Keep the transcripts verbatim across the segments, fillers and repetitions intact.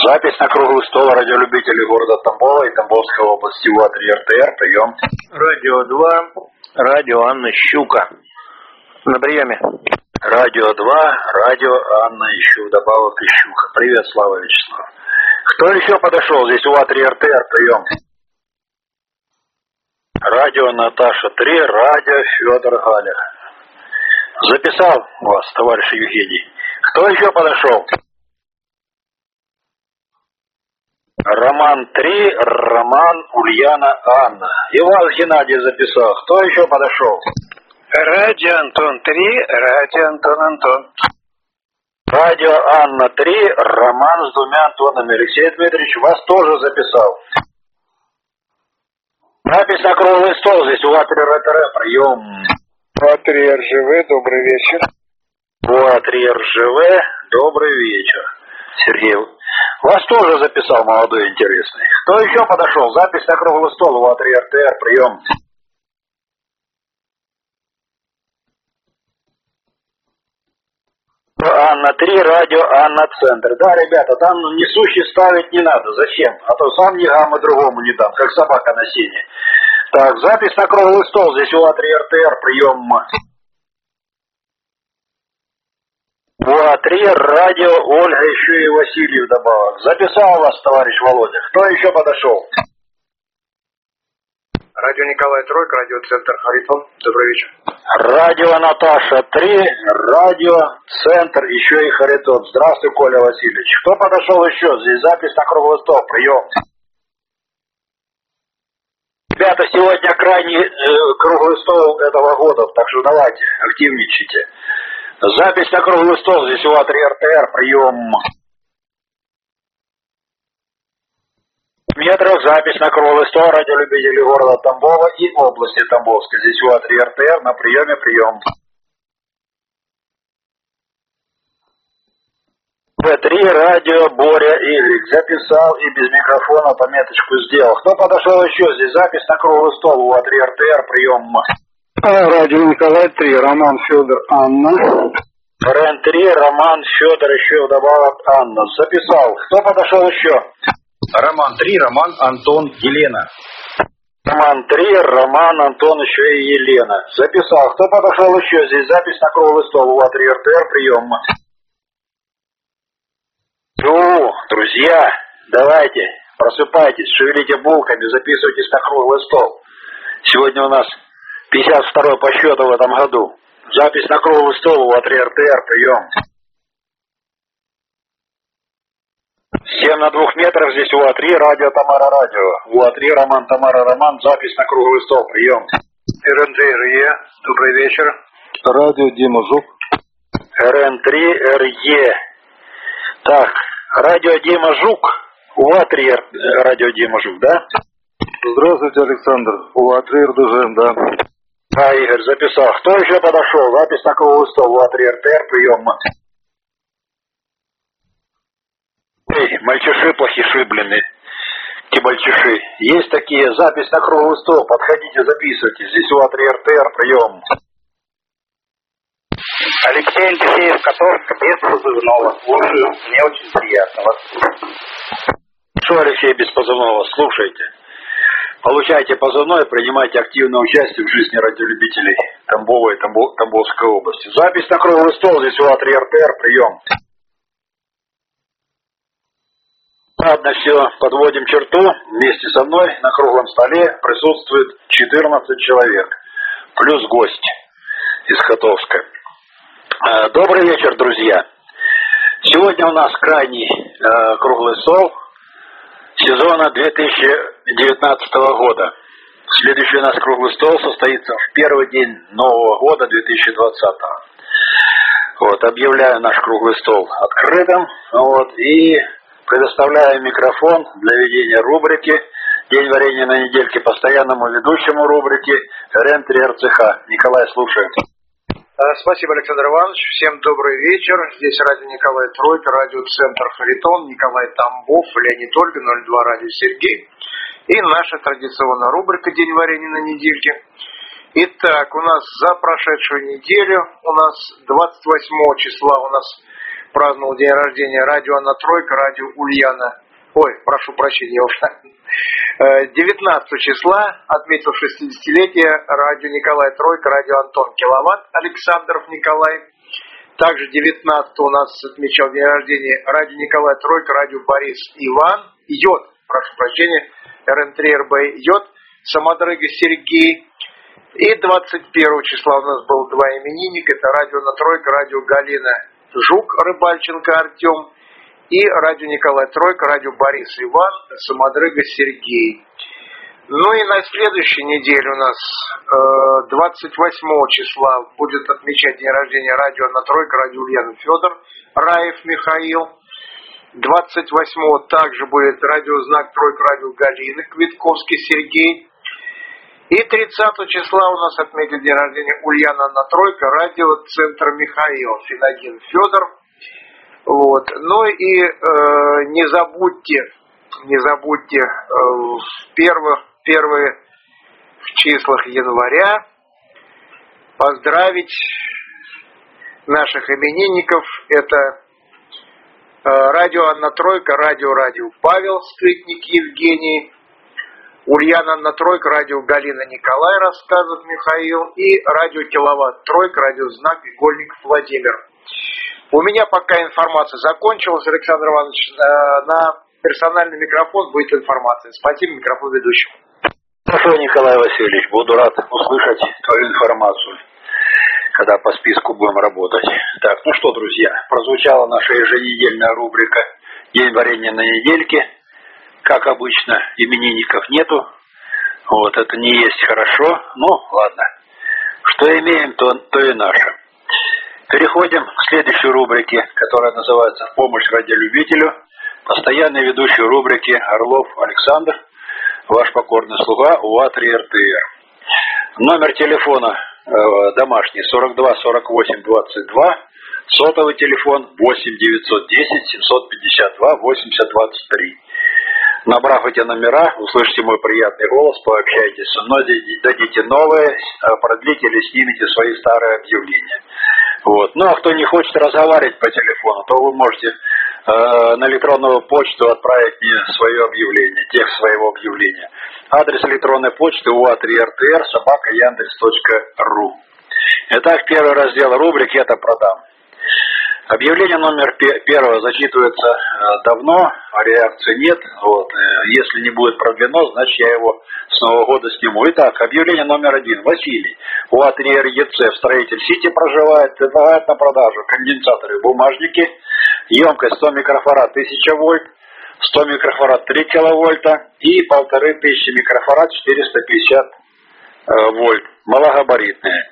Запись на круглый стол радиолюбителей города Тамбова и Тамбовской области. УА три эр тэ эр, прием. Радио два, радио Анна Щука. На приеме. Радио два, радио Анна Ищук, добавок Ищука. Привет, Слава Вячеслав. Кто еще подошел? Здесь УА три эр тэ эр, прием. Радио Наташа три, радио Федор Галя. Записал вас, товарищ Евгений. Кто еще подошел? Роман три, Роман, Ульяна, Анна. И вас Геннадий записал. Кто еще подошел? Радио Антон три, радио Антон Антон. Радио Анна три, Роман с двумя Антонами. Алексей Дмитриевич вас тоже записал. Запись на круглый стол. Здесь УА три эр тэ эр, прием. УА три эр жэ вэ, добрый вечер. УА три эр жэ вэ, добрый вечер. Сергей, вас тоже записал, молодой интересный. Кто еще подошел? Запись на круглый стол, УА три эр тэ эр, прием. Анна три, радио Анна Центр. Да, ребята, там несущий ставить не надо. Зачем? А то сам не гам и другому не дам, как собака на сене. Так, запись на круглый стол. Здесь УА три эр тэ эр, прием. УА три, радио Ольга, еще и Василий вдобавок. Записал вас, товарищ Володя. Кто еще подошел? Радио Николай Тройка, радиоцентр Харитон. Добрый вечер. Радио Наташа три, радио Центр, еще и Харитон. Здравствуй, Коля Васильевич. Кто подошел еще? Здесь запись на круглый стол, прием. Ребята, сегодня крайний э, круглый стол этого года, так что давайте, активничайте. Запись на круглый стол, здесь УА три эр тэ эр, прием. В метрах запись на круглый стол радиолюбителей города Тамбова и области Тамбовской. Здесь УА три эр тэ эр, на приеме, прием. вэ три, радио Боря Игорь. Записал и без микрофона пометочку сделал. Кто подошел еще? Здесь запись на круглый стол, УА три эр тэ эр, прием. Радио Николай три, Роман, Федор, Анна. РЭН три, Роман, Федор, еще вдобавок Анна. Записал. Кто подошел еще? Роман три, Роман, Антон, Елена. Роман три, Роман, Антон, еще и Елена. Записал. Кто подошел еще? Здесь запись на круглый стол, УА три эр тэ эр, прием. Ну, друзья, давайте, просыпайтесь, шевелите булками, записывайтесь на круглый стол. Сегодня у нас пятьдесят второй по счету в этом году. Запись на круглый стол, УА три эр тэ эр, прием. семь на двух метрах, здесь УА три, радио Тамара радио. УА три, Роман, Тамара, Роман, запись на круглый стол, прием. эр эн три эр е, добрый вечер. Радио Дима Жук. эр эн три эр е. Так, радио Дима Жук, УА три, радио Дима Жук, да? Здравствуйте, Александр. УА три эр дэ жэ эм, да. А, Игорь, записал. Кто еще подошел? Запись на круглый стол, УА три эр тэ эр, прием. Эй, мальчиши плохиши, блин, эти мальчиши. Есть такие, запись на круглый стол, подходите, записывайте. Здесь УА три эр тэ эр, прием. Алексей Антифеев, Котовск, без позывного. Слушаю, мне очень приятно вас. Что, Алексей, без позывного, слушайте. Получайте позывной, принимайте активное участие в жизни радиолюбителей Тамбова и Тамбов, Тамбовской области. Запись на круглый стол, здесь УА три эр тэ эр, прием. Ладно, все, подводим черту. Вместе со мной на круглом столе присутствует четырнадцать человек. Плюс гость из Котовска. Добрый вечер, друзья. Сегодня у нас крайний э, круглый стол сезона две тысячи девятнадцатого года. Следующий у нас круглый стол состоится в первый день Нового года две тысячи двадцатого. Вот, объявляю наш круглый стол открытым. Вот, и предоставляю микрофон для ведения рубрики «День варенья на недельке» постоянному ведущему рубрики РЭН три эр цэ ха. Николай, слушаем. Спасибо, Александр Иванович. Всем добрый вечер. Здесь радио Николай Тройка, радиоцентр Харитон, Николай Тамбов, Леонид Ольга, ноль два радио Сергей. И наша традиционная рубрика «День варенья на недельке». Итак, у нас за прошедшую неделю, у нас двадцать восьмого числа у нас праздновал день рождения радио Анна Тройка, радио Ульяна. Ой, прошу прощения, уже. девятнадцатого числа отметил шестидесятилетие радио Николай Тройка, радио Антон Киловатт, Александров Николай. Также девятнадцатого у нас отмечал день рождения радио Николай Тройка, радио Борис Иван, Йод, прошу прощения, эр эн три эр бэ Йод, Самодрыга Сергей. И двадцать первого числа у нас было два именинника, это радио на Тройка, радио Галина Жук, Рыбальченко Артем, и радио Николай Тройка, радио Борис Иван, Самодрыга Сергей. Ну и на следующей неделе у нас э, двадцать восьмого числа будет отмечать день рождения радио на Тройка, радио Ульяна Федор, Раев Михаил. двадцать восьмого также будет радиознак Тройка, радио Галины, Квитковский Сергей. И тридцатого числа у нас отметит день рождения Ульяна на Тройка, радио Центр Михаил, Финагин Федор. Вот. Ну и э, не забудьте, не забудьте э, в первых, первые в числах января поздравить наших именинников. Это э, радио Анна Тройка, радио Радио Павел, Скрытник Евгений, Ульяна Анна Тройка, радио Галина Николай, рассказывает Михаил, и радио Киловатт Тройка, радиознак Игольников Владимир. У меня пока информация закончилась, Александр Иванович. На персональный микрофон будет информация. Спасибо, микрофон ведущему. Хорошо, Николай Васильевич, буду рад услышать твою информацию, когда по списку будем работать. Так, ну что, друзья, прозвучала наша еженедельная рубрика «День варенья на недельке». Как обычно, именинников нету. Вот, это не есть хорошо. Ну, ладно. Что имеем, то, то и наше. Переходим к следующей рубрике, которая называется «Помощь радиолюбителю». Постоянный ведущий рубрики Орлов Александр, ваш покорный слуга, УА три эр тэ эр. Номер телефона э, домашний сорок два сорок восемь двадцать два, сотовый телефон восемь девятьсот десять семьсот пятьдесят два восемьдесят двадцать три. Набрав эти номера, услышите мой приятный голос, пообщайтесь со мной, дадите новые, продлите или снимите свои старые объявления. Вот. Ну а кто не хочет разговаривать по телефону, то вы можете э, на электронную почту отправить мне свое объявление, текст своего объявления. Адрес электронной почты уа три эр тэ эр собака яндекс точка ру. Итак, первый раздел рубрики «Это продам». Объявление номер первое зачитывается э, давно, а реакции нет. Вот. Если не будет продлено, значит я его с Нового года сниму. Итак, объявление номер один. Василий, УА три эр е цэ в Строитель Сити проживает, предлагает на продажу конденсаторы, бумажники, емкость сто микрофарад тысяча вольт, сто микрофарад три киловольта и полторы тысячи микрофарад четыреста пятьдесят э, вольт, малогабаритные.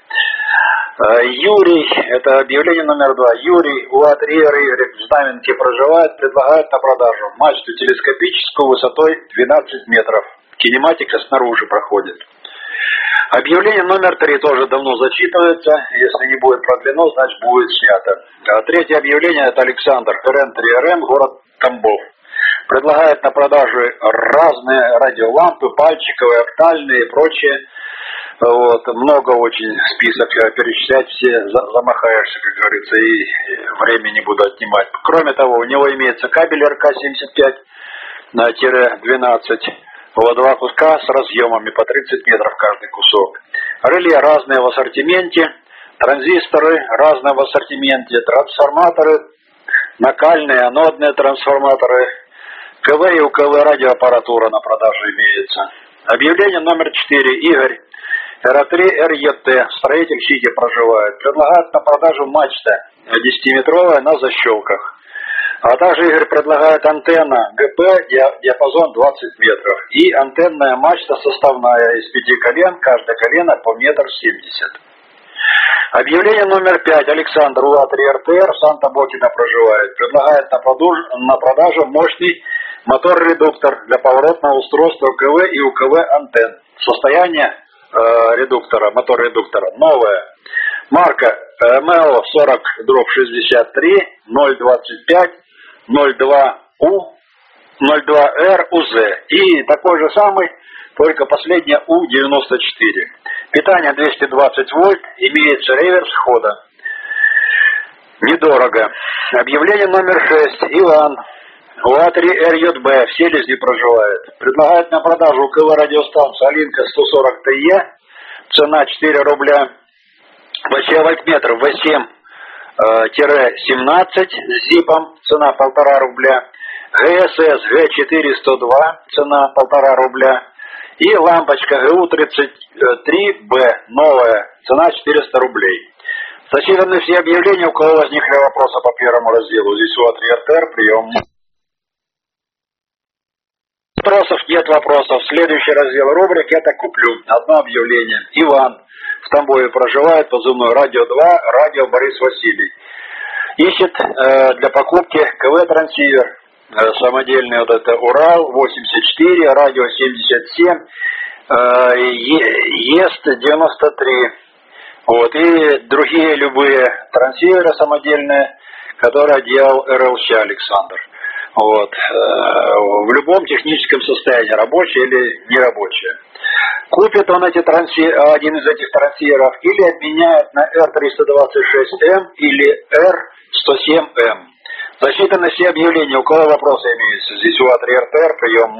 Юрий, это объявление номер два. Юрий, УА три эр в Знаменке проживает, предлагает на продажу мачту телескопическую высотой двенадцать метров. Кинематика снаружи проходит. Объявление номер три тоже давно зачитывается. Если не будет продлено, значит будет снято. Третье объявление — это Александр, эр эн три эр эм, город Тамбов. Предлагает на продажу разные радиолампы, пальчиковые, октальные и прочее. Вот, много очень список перечислять, все замахаешься, как говорится, и время не буду отнимать. Кроме того, у него имеется кабель эр ка семьдесят пять двенадцать, два куска с разъемами по тридцать метров каждый кусок. Реле разные в ассортименте, транзисторы разные в ассортименте, трансформаторы, накальные, анодные трансформаторы, КВ и УКВ радиоаппаратура на продажу имеется. Объявление номер четыре. Игорь, эр три эр е тэ, Строитель Сити проживает, предлагает на продажу мачта десятиметровая на защелках. А также Игорь предлагает антенна гэ пэ, диапазон двадцать метров, и антенная мачта составная из пяти колен, каждое колено по метр семьдесят. Объявление номер пять. Александр, УА три эр тэ эр, Санта-Ботина проживает, предлагает на продажу, на продажу мощный мотор-редуктор для поворотного устройства КВ и УКВ антенн. Состояние э, редуктора, мотор-редуктора новое. Марка эм эл сорок шестьдесят три ноль двадцать пять ноль два у ноль два эр у зэ. И такой же самый, только последнее у девяносто четыре. Питание двести двадцать вольт, имеется реверс хода. Недорого. Объявление номер шесть. Иван. УА три эр ю бэ. В Селезне проживает. Предлагает на продажу КВ радиостанцию Алинка сто сорок тэ е. Цена четыре рубля. восемь вольтметров вэ семь семнадцать с зипом. Цена полтора рубля. гэ эс эс гэ четыре сто два. Цена полтора рубля. И лампочка гэ у тридцать три бэ. Новая. Цена четыреста рублей. Зачитаны все объявления. У кого возникли вопросы по первому разделу? Здесь УА три эр тэ эр. Прием. Вопросов нет вопросов. Следующий раздел рубрик «Это куплю». Одно объявление. Иван в Тамбове проживает, позывной радио два, радио Борис Василий. Ищет э, для покупки КВ-трансивер. Э, самодельный вот это Урал восемьдесят четыре, радио семьдесят семь, э, ЕСТ девяносто три. Вот, и другие любые трансиверы самодельные, которые делал эр эл щ Александр. Вот. В любом техническом состоянии, рабочее или нерабочее. Купит он эти транси... один из этих трансиверов или обменяет на эр триста двадцать шесть эм или эр сто семь эм. Засчитаны все объявления. У кого вопросы имеются? Здесь УА три эр тэ эр, прием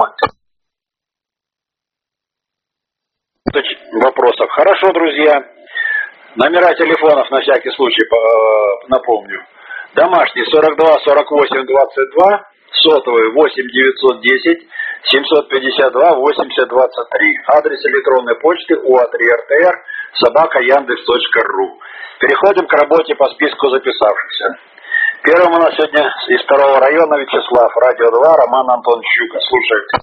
вопросов. Хорошо, друзья. Номера телефонов на всякий случай напомню. Домашний сорок два сорок восемь двадцать два. Сотовый восемь девятьсот десять семьсот пятьдесят два восемьдесят двадцать три. Адрес электронной почты УА три эр тэ эр собака яндекс точка ру. Переходим к работе по списку записавшихся. Первым у нас сегодня из второго района Вячеслав, радио два, Роман Антон Щука. Слушайте.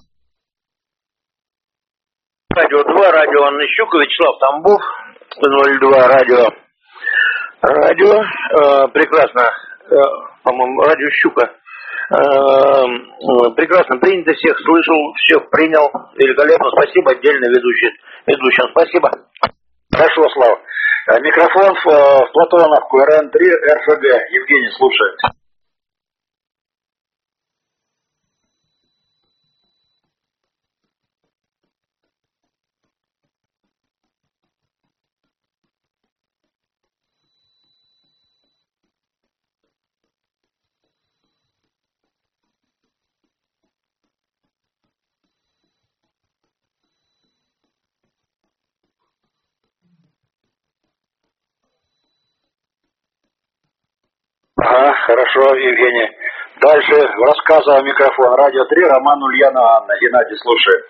Радио два, радио Анна Щука, Вячеслав Тамбов, ноль два, радио. Радио, э, прекрасно, э, по-моему, радио Щука. Прекрасно принято, всех слышал, всех принял, великолепно, спасибо, отдельно ведущий, ведущим, спасибо. Хорошо, Слава. Микрофон в, в Платоновку, эр эн три, эр эф гэ. Евгений, слушает. Ага, хорошо, Евгений. Дальше рассказывал микрофон. Радио три, Роман, Ульяна, Анна. Геннадий, слушает.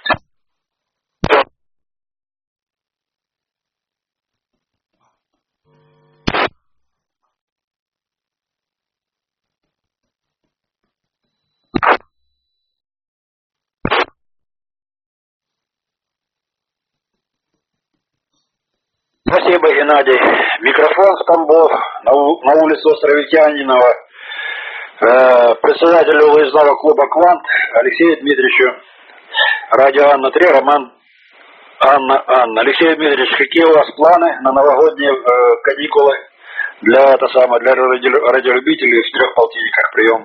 Спасибо, Геннадий. Микрофон в Тамбов, на, на улице Островитянинова, э, председателю выездного клуба «Квант» Алексею Дмитриевичу. Радио Анна три, Роман, Анна, Анна. Алексей Дмитриевич, какие у вас планы на новогодние э, каникулы для, это самое, для радиолюбителей в трех полтинниках? Прием.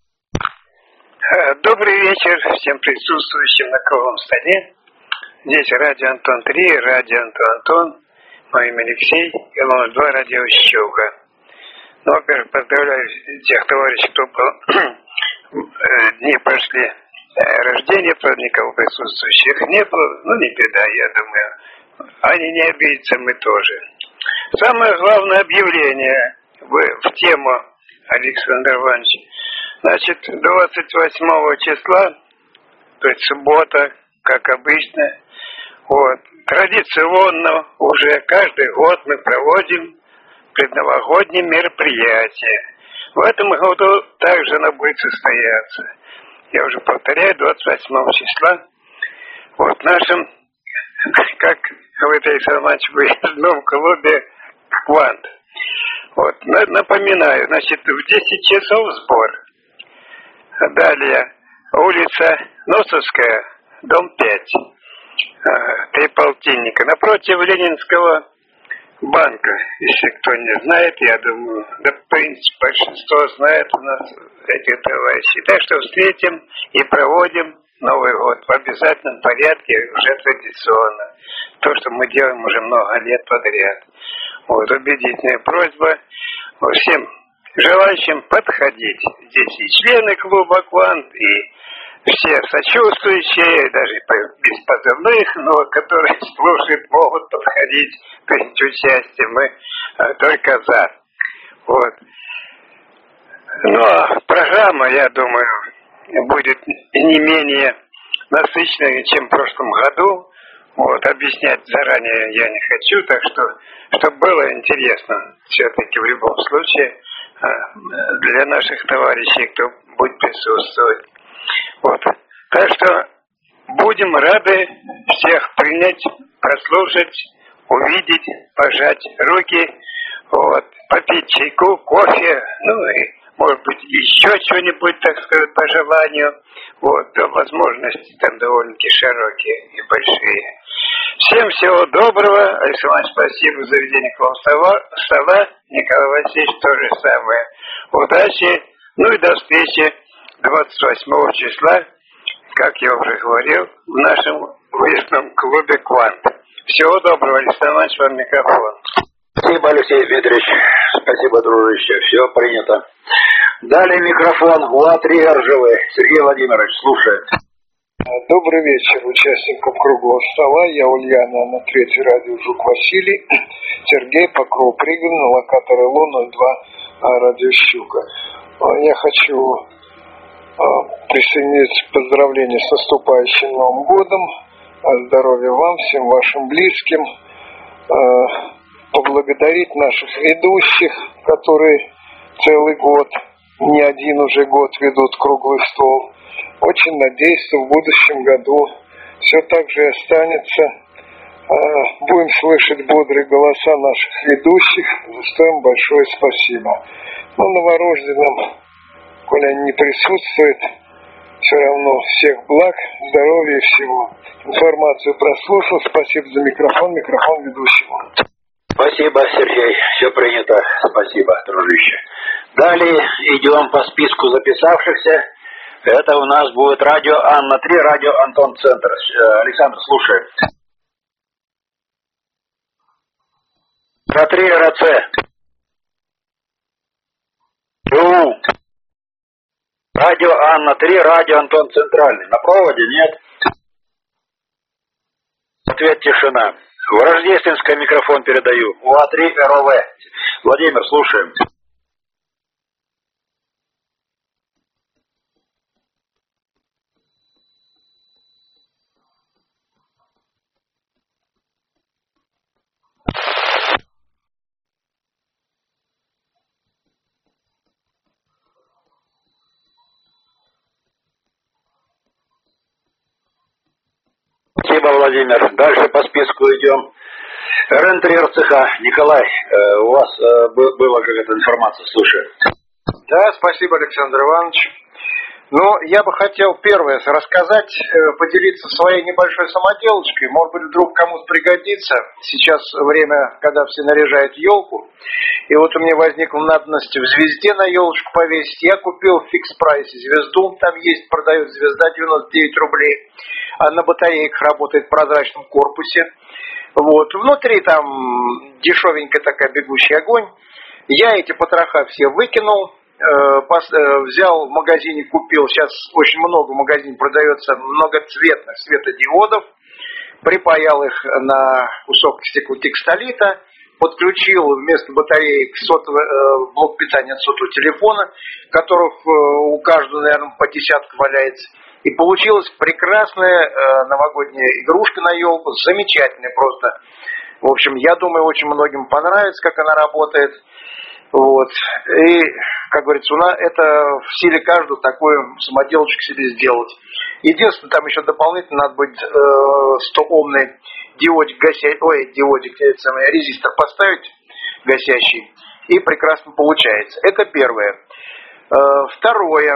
Добрый вечер всем присутствующим на круглом столе. Здесь радио Антон три, радио Антон Антон. Мое имя Алексей, и ноль два, радио Щука. Ну, во-первых, поздравляю тех товарищей, кто был, дни прошли рождения, правда, никого присутствующих не было. Ну, не беда, я думаю. Они не обидятся, мы тоже. Самое главное объявление в, в тему, Александр Иванович. Значит, двадцать восьмого числа, то есть суббота, как обычно, вот, традиционно уже каждый год мы проводим предновогодние мероприятия. В этом году также оно будет состояться. Я уже повторяю, двадцать восьмого числа вот в нашем, как говорит Александр Иванович, в выездном клубе «Квант». Вот, напоминаю, значит, в десять часов сбор. Далее, улица Носовская, дом пять. Три полтинника. Напротив Ленинского банка. Если кто не знает, я думаю, да, в принципе, большинство знает у нас этих товарищей. Так что встретим и проводим Новый год в обязательном порядке, уже традиционно. То, что мы делаем уже много лет подряд. Вот, убедительная просьба всем желающим подходить. Здесь и члены клуба «Квант», и все сочувствующие, даже без позывных, но которые слушают, могут подходить, принять участие. Мы а, только за. Вот. Но программа, я думаю, будет не менее насыщенной, чем в прошлом году. Вот, объяснять заранее я не хочу, так что, чтобы было интересно, все-таки в любом случае, для наших товарищей, кто будет присутствовать. Вот. Так что будем рады всех принять, прослушать, увидеть, пожать руки, вот, попить чайку, кофе, ну и, может быть, еще что-нибудь, так сказать, по желанию. Вот, возможности там довольно-таки широкие и большие. Всем всего доброго. Александр Иванович, спасибо за ведение к вам стола. Николай Васильевич, то же самое. Удачи. Ну и до встречи двадцать восьмого числа, как я уже говорил, в нашем выездном клубе «Квант». Всего доброго, Александр Иванович, вам микрофон. Спасибо, Алексей Дмитриевич. Спасибо, дружище. Все принято. Далее микрофон у А три Ржевы. Сергей Владимирович, слушает. Добрый вечер участникам круглого стола. Я Ульяна, на третьей радио «Жук» Василий. Сергей, Покров, Пригород, локатор эл о ноль два, радио «Щука». Я хочу присоединиться к поздравлению с наступающим Новым годом. Здоровья вам, всем вашим близким. Поблагодарить наших ведущих, которые целый год, не один уже год ведут круглый стол. Очень надеюсь, что в будущем году все так же останется. Будем слышать бодрые голоса наших ведущих, за что им большое спасибо. Но новорожденным, коли они не присутствуют, все равно всех благ, здоровья и всего. Информацию прослушал. Спасибо за микрофон. Микрофон ведущему. Спасибо, Сергей. Все принято. Спасибо, дружище. Далее идем по списку записавшихся. Это у нас будет радио Анна три, радио Антон Центр. Александр, слушаем. Ра три, Ра Ц. У. Радио Анна три, радио Антон Центральный. На проводе нет? Ответ тишина. В Рождественский микрофон передаю. У А три Р О В. Владимир, слушаем. Спасибо, Владимир. Дальше по списку идем. Р Н три Р Ц Х. Николай, э, у вас э, была какая-то информация, слушаю. Да, спасибо, Александр Иванович. Ну, я бы хотел первое рассказать, поделиться своей небольшой самоделочкой. Может быть, вдруг кому-то пригодится. Сейчас время, когда все наряжают елку. И вот у меня возникла надобность в звезде на елочку повесить. Я купил в фикс-прайсе звезду. Там есть, продают звезда девяносто девять рублей. А на батарейках работает в прозрачном корпусе. Вот. Внутри там дешевенькая такая бегущий огонь. Я эти потроха все выкинул. Взял в магазине, купил, сейчас очень много в магазине продается многоцветных светодиодов, припаял их на кусок стеклотекстолита, подключил вместо батареек сотовый, блок питания от сотового телефона, которых у каждого, наверное, по десятку валяется. И получилась прекрасная новогодняя игрушка на елку, замечательная просто. В общем, я думаю, очень многим понравится, как она работает. Вот. И, как говорится, у нас это в силе каждого такую самоделочку себе сделать. Единственное, там еще дополнительно надо будет э, сто-омный диодик гасять, ой, диодик, это самый, резистор поставить гасящий, и прекрасно получается. Это первое. Э, второе.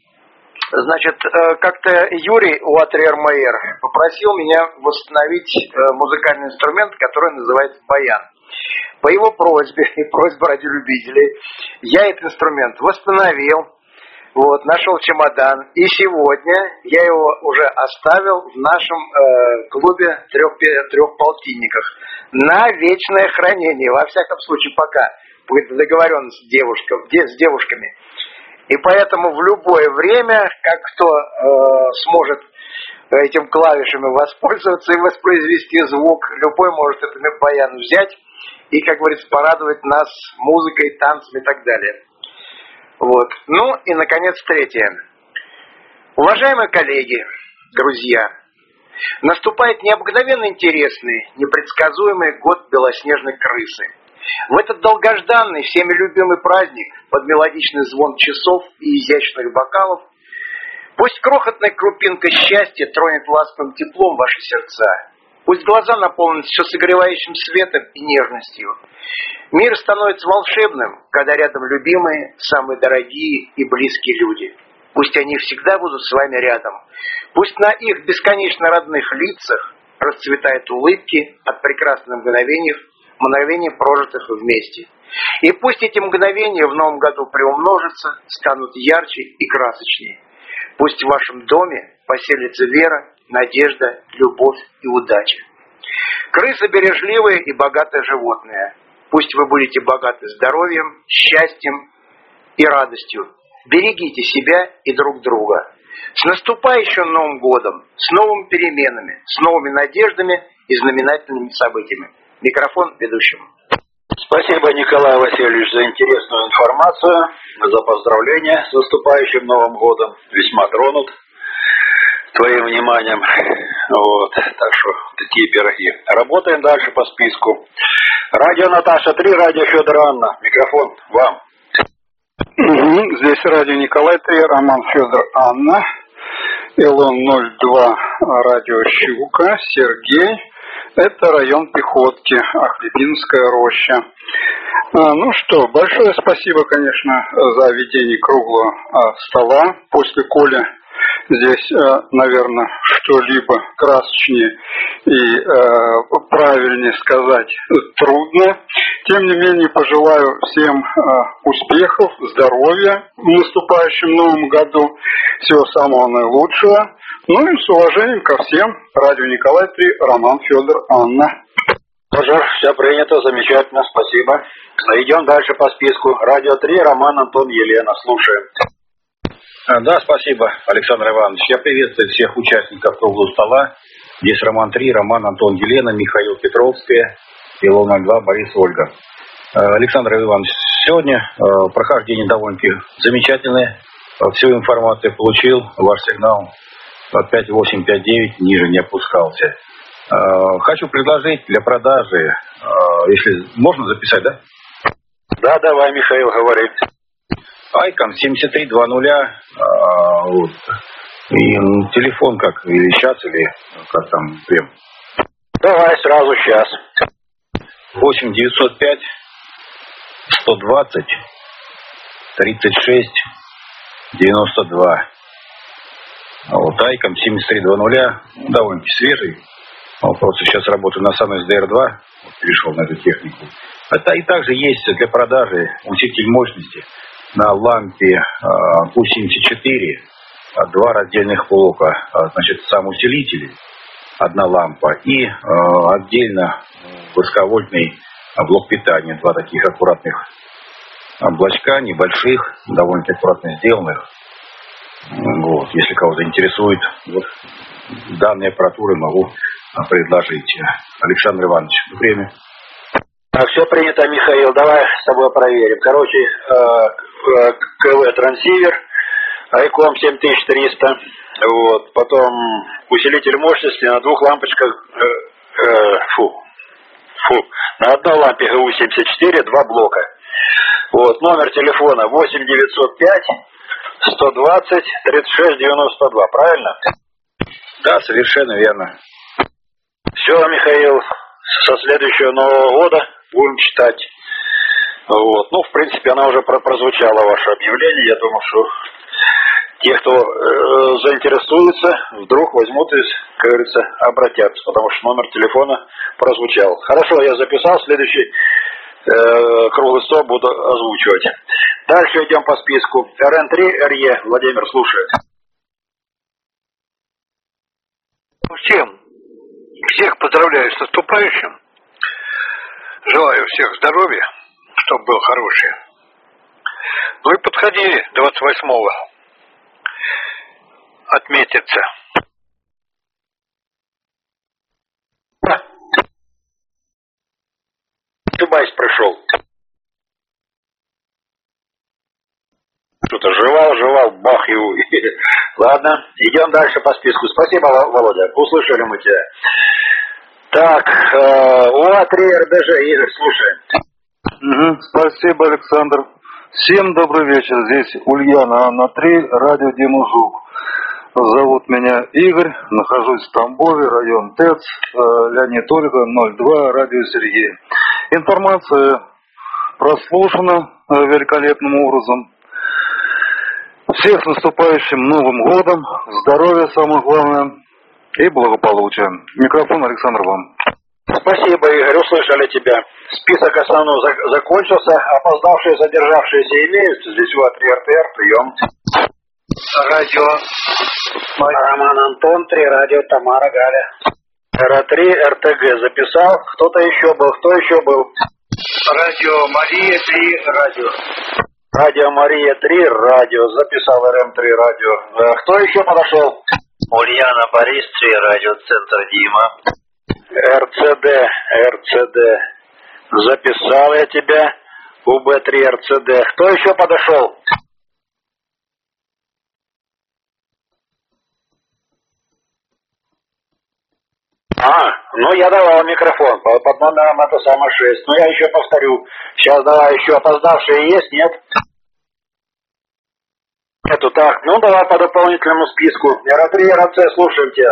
Значит, э, как-то Юрий у А три Р М Р попросил меня восстановить э, музыкальный инструмент, который называется баян. По его просьбе и просьбе радиолюбителей я этот инструмент восстановил, вот, нашел чемодан, и сегодня я его уже оставил в нашем э, клубе трех, трех полтинниках на вечное хранение, во всяком случае пока. договоренность с, девушками, с девушками. И поэтому в любое время, как кто э, сможет этим клавишами воспользоваться и воспроизвести звук, любой может этот баян взять и, как говорится, порадовать нас музыкой, танцами и так далее. Вот. Ну и, наконец, третье. Уважаемые коллеги, друзья, наступает необыкновенно интересный, непредсказуемый год белоснежной крысы. В этот долгожданный, всеми любимый праздник, под мелодичный звон часов и изящных бокалов, пусть крохотная крупинка счастья тронет ласковым теплом ваши сердца. Пусть глаза наполнятся все согревающим светом и нежностью. Мир становится волшебным, когда рядом любимые, самые дорогие и близкие люди. Пусть они всегда будут с вами рядом. Пусть на их бесконечно родных лицах расцветают улыбки от прекрасных мгновений, мгновений, прожитых вместе. И пусть эти мгновения в новом году приумножатся, станут ярче и красочнее. Пусть в вашем доме поселится вера, надежда, любовь и удача. Крысы бережливые и богатые животные. Пусть вы будете богаты здоровьем, счастьем и радостью. Берегите себя и друг друга. С наступающим Новым годом, с новыми переменами, с новыми надеждами и знаменательными событиями. Микрофон ведущему. Спасибо, Николай Васильевич, за интересную информацию, за поздравления с наступающим Новым годом. Весьма тронут твоим вниманием. Вот, так что такие пироги. Работаем дальше по списку. Радио Наташа три, радио Федор Анна. Микрофон вам. Угу. Здесь радио Николай три, Роман Федор Анна. Илон ноль два, радио Щука, Сергей. Это район Пехотки, Ахлебинская роща. А, ну что, большое спасибо, конечно, за ведение круглого а, стола. После Коли здесь, а, наверное, что-либо красочнее и а, правильнее сказать трудно. Тем не менее, пожелаю всем а, успехов, здоровья в наступающем новом году, всего самого наилучшего. Ну и с уважением ко всем. Радио Николай три, Роман Федор Анна. Тоже все принято, замечательно, спасибо. Идем дальше по списку. Радио три, Роман, Антон, Елена. Слушаем. Да, спасибо, Александр Иванович. Я приветствую всех участников круглого стола. Здесь Роман три, Роман, Антон, Елена, Михаил Петровская, Илон ноль два, Борис, Ольга. Александр Иванович, сегодня прохождение довольно-таки замечательное. Всю информацию получил, ваш сигнал пять восемь пять девять ниже не опускался. Хочу предложить для продажи, если можно записать, да? Да, давай, Михаил, говори. Айкон семьдесят три двадцать, вот. И ну, телефон как, или сейчас, или как там прям. Давай сразу сейчас. восемь девятьсот пять сто двадцать тридцать шесть девяносто два. Вот Айкон семьдесят три двадцать, довольно-таки свежий. Он просто сейчас работаю на сам эс ди эр два, вот, перешел на эту технику. Это и также есть для продажи усилитель мощности на лампе ку семьдесят четыре, два раздельных блока. Значит, сам усилитель, одна лампа, и э, отдельно высоковольтный блок питания, два таких аккуратных блочка, небольших, довольно-таки аккуратно сделанных. Вот, если кого заинтересует, вот данные аппаратуры могу предложить. Александр Иванович, время. Так, все принято, Михаил. Давай с тобой проверим. Короче, э, КВ-трансивер, Айком семь тысяч триста. Вот, потом усилитель мощности на двух лампочках. Э, э, фу. Фу. На одной лампе ГУ семьдесят четыре, два блока. Вот, номер телефона восемь девятьсот пять сто двадцать тридцать шесть девяносто два, правильно? Да, совершенно верно. Все, Михаил, со следующего Нового года будем читать. Вот. Ну, в принципе, она уже прозвучала, ваше объявление. Я думаю, что те, кто э, заинтересуется, вдруг возьмут и, как говорится, обратятся, потому что номер телефона прозвучал. Хорошо, я записал, следующий э, круглый стол буду озвучивать. Дальше идем по списку. эр эн три, эр е, Владимир слушает. Всем, всех поздравляю с наступающим. Желаю всех здоровья, чтобы был хороший. Ну и подходи двадцать восьмого отметиться. Тубайс пришел. Что-то жевал, жевал, бах его. Ладно, идем дальше по списку. Спасибо, Володя. Услышали мы тебя. Так, э, УА три эр дэ жэ, Игорь, слушаем. Угу, спасибо, Александр. Всем добрый вечер. Здесь Ульяна Анна три, радио Дима Жук. Зовут меня Игорь, нахожусь в Тамбове, район ТЭЦ, Леонид Ольга, ноль два, радио Сергей. Информация прослушана великолепным образом. Всех с наступающим Новым годом, здоровья самое главное и благополучия. Микрофон, Александр, вам. Спасибо, Игорь, услышали тебя. Список основной зак- закончился, опоздавшие, задержавшиеся имеются. Здесь УА три эр тэ эр, прием. Радио. Роман Антон, три радио, Тамара Галя. эр три эр тэ гэ записал, кто-то еще был, кто еще был? Радио Мария три, радио. Радио Мария три, радио, записал эр эм три радио. Э, кто еще подошел? Ульяна Борис три, радиоцентр Дима. эр цэ дэ, эр цэ дэ. Записал я тебя. у бэ три эр цэ дэ. Кто еще подошел? А, ну я давал микрофон под, под номером это самое шесть. Ну я еще повторю. Сейчас давай еще опоздавшие есть, нет? Нету, так. Ну давай по дополнительному списку. эр три эр цэ, слушаем тебя.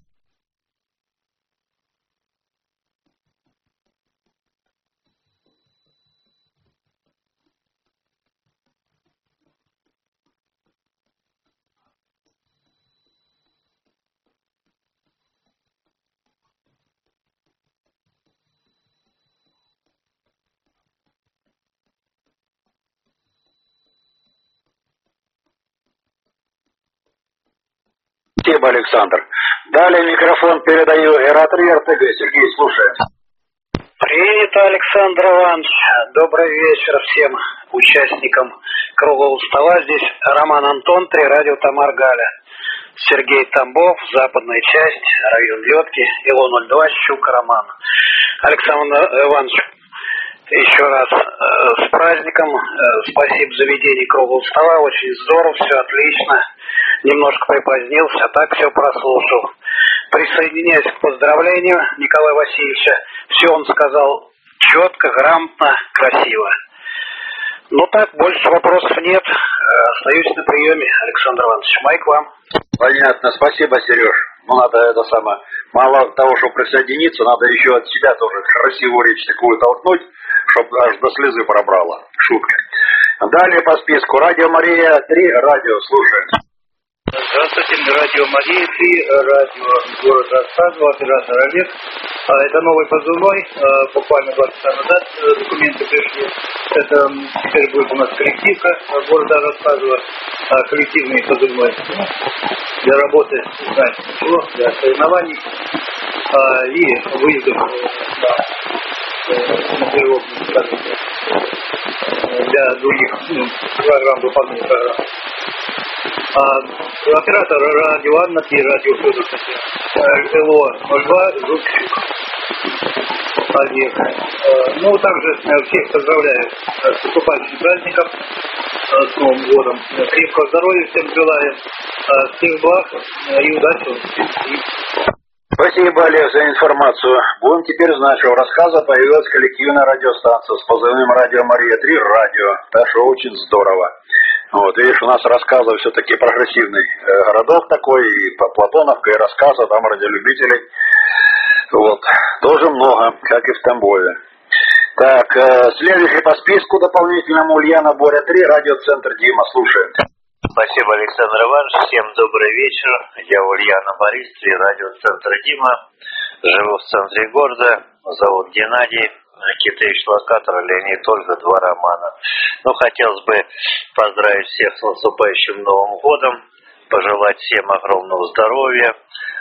Спасибо, Александр. Далее микрофон передаю эр три эр тэ гэ. Сергей, слушаем. Принято, Александр Иванович. Добрый вечер всем участникам круглого стола. Здесь Роман Антон, три радио Тамар Галя. Сергей Тамбов, западная часть, район Летки, ИЛО ноль два, Щука, Роман. Александр Иванович, еще раз э, с праздником. Э, спасибо за ведение круглого стола. Очень здорово, все отлично. Немножко припозднился, а так все прослушал. Присоединяюсь к поздравлению Николая Васильевича. Все он сказал четко, грамотно, красиво. Ну так, больше вопросов нет. Остаюсь на приеме, Александр Иванович. Майк вам. Понятно, спасибо, Сереж. Ну, надо это самое, мало того, чтобы присоединиться, надо еще от себя тоже красивую речь такую толкнуть, чтобы аж до слезы пробрало. Шутка. Далее по списку. Радио Мария три, радио, слушаем. Здравствуйте, радио Мария три, радио города Рассказово, оператор Олег. Это новый позывной, буквально двадцать часа назад документы пришли. Это теперь будет у нас коллективка города Рассказово, коллективный позывной для работы, знаете, чего, для соревнований и выездов на перевод, для других ну, программ, выполнения программ. А, оператор радио Анна три, радио Федор ИЛО ноль два, Жук Олег. А, ну, также всех поздравляю с наступающим праздником, с Новым годом. Крепкого здоровья всем желаю, всех благ и удачи. Спасибо, Олег, за информацию. Будем теперь знать, что в рассказе появилась коллективная радиостанция с позывным радио Мария три, радио. Так что очень здорово. Вот, видишь, у нас рассказы все-таки прогрессивный э, городок такой, и Платоновка, и рассказы, там радиолюбителей. Вот, тоже много, как и в Тамбове. Так, э, следующий по списку дополнительному Ульяна Боря три, радиоцентр Дима, слушаем. Спасибо, Александр Иванович. Всем добрый вечер. Я Ульяна Борис, три радиоцентр Дима. Живу в центре города. Зовут Геннадий. Китаевич локатор, Леонид Ольга, два романа. Ну, хотелось бы поздравить всех с наступающим Новым годом, пожелать всем огромного здоровья,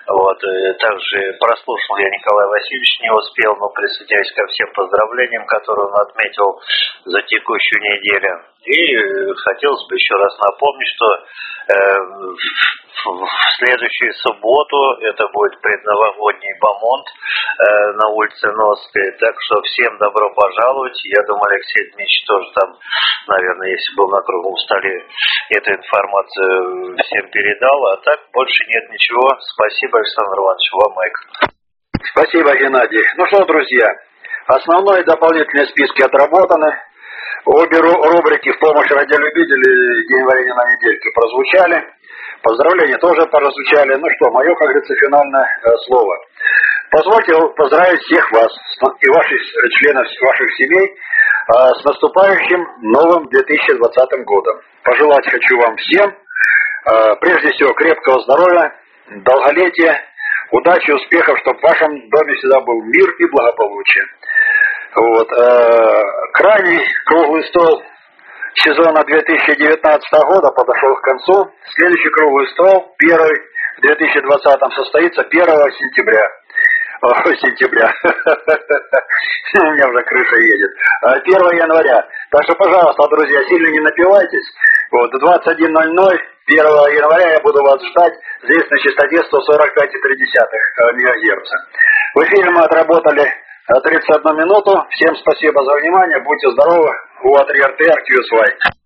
Вот, также прослушал я Николая Васильевича, не успел, но присоединяюсь ко всем поздравлениям, которые он отметил за текущую неделю. И хотелось бы еще раз напомнить, что э, в следующую субботу это будет предновогодний бомонд э, на улице Носской. Так что всем добро пожаловать. Я думаю, Алексей Дмитриевич тоже там, наверное, если был на круглом столе, эту информацию всем передал. А так больше нет ничего. Спасибо, Александр Иванович, вам майк. Спасибо, Геннадий. Ну что, друзья, основные дополнительные списки отработаны. Обе рубрики в помощь радиолюбителей День варенья на недельке прозвучали. Поздравления тоже прозвучали. Ну что, мое, как говорится, финальное э, слово. Позвольте поздравить всех вас и ваших членов ваших семей э, с наступающим новым две тысячи двадцатым годом. Пожелать хочу вам всем, э, прежде всего, крепкого здоровья, долголетия, удачи, успехов, чтобы в вашем доме всегда был мир и благополучие. Вот. Э, крайний круглый стол сезона две тысячи девятнадцатого года подошел к концу. Следующий круглый стол, первый в две тысячи двадцатом, состоится первого сентября. О, сентября. У меня уже крыша едет. первого января. Так что, пожалуйста, друзья, сильно не напивайтесь. Вот, в двадцать один ноль ноль первого января я буду вас ждать здесь на частоте сто сорок пять и три десятых мегагерца. В эфире мы отработали тридцать одну минуту. Всем спасибо за внимание. Будьте здоровы. У эр тэ эр Кьюсвай.